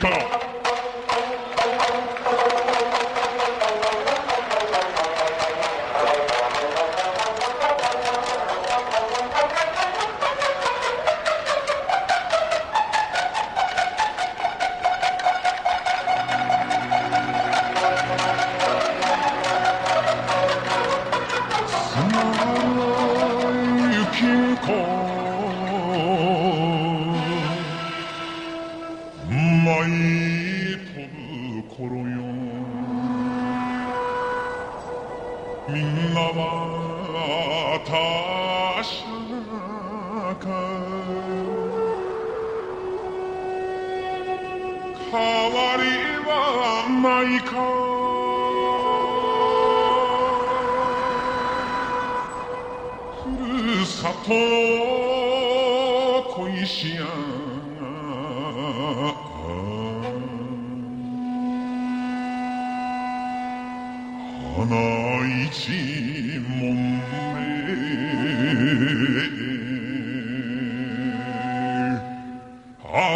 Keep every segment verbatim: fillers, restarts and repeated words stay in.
から。舞い飛ぶ頃よ、みんなは確か変わりはないか、ふるさと恋しや花一門目、あ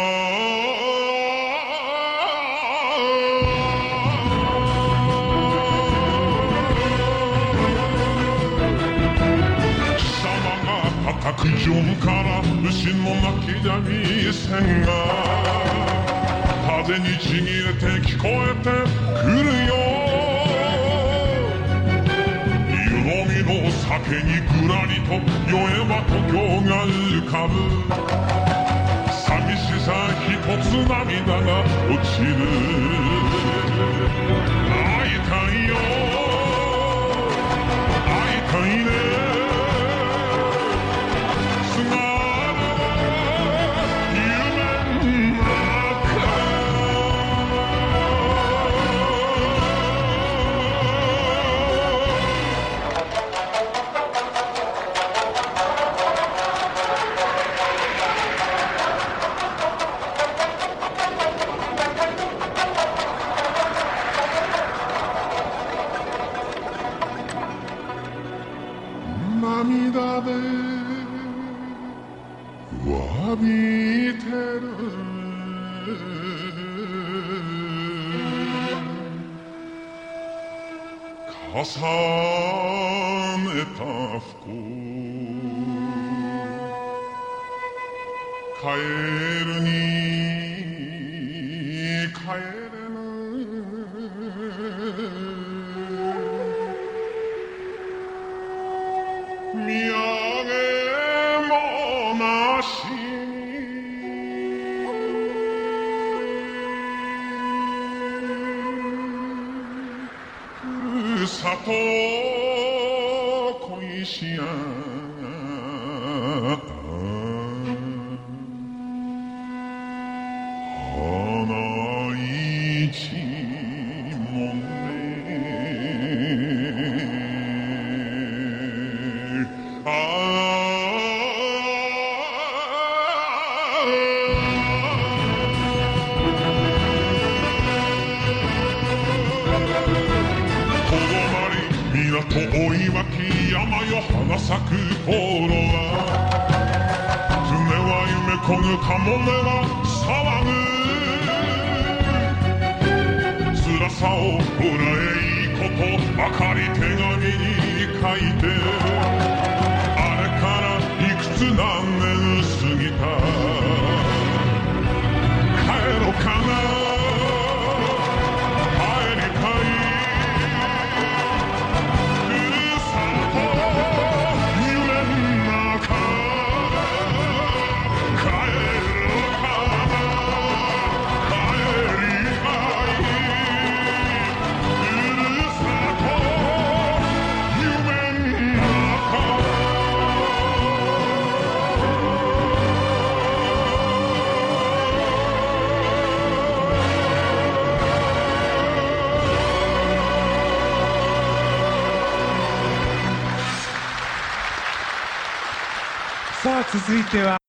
貴様が叩くジョンから牛の鳴きじゃ見せんが、風にちぎれて聞こえてくるよ。酒にぐらりと酔えば故郷が浮かぶ、寂しさ一つ涙が落ちる。会いたいよ、会いたいね、菅原夢の中。涙で詫びてる、重ねた不幸帰るに帰れぬ、見上げもなしにふるさと恋しや花一門港追い湧き山よ花咲く頃は、船は夢こぐかもめは騒ぐ、辛さをこらえいいことばかり手紙に書いて、あれからいくつ何年過ぎた、帰ろうかな、 さあ続いては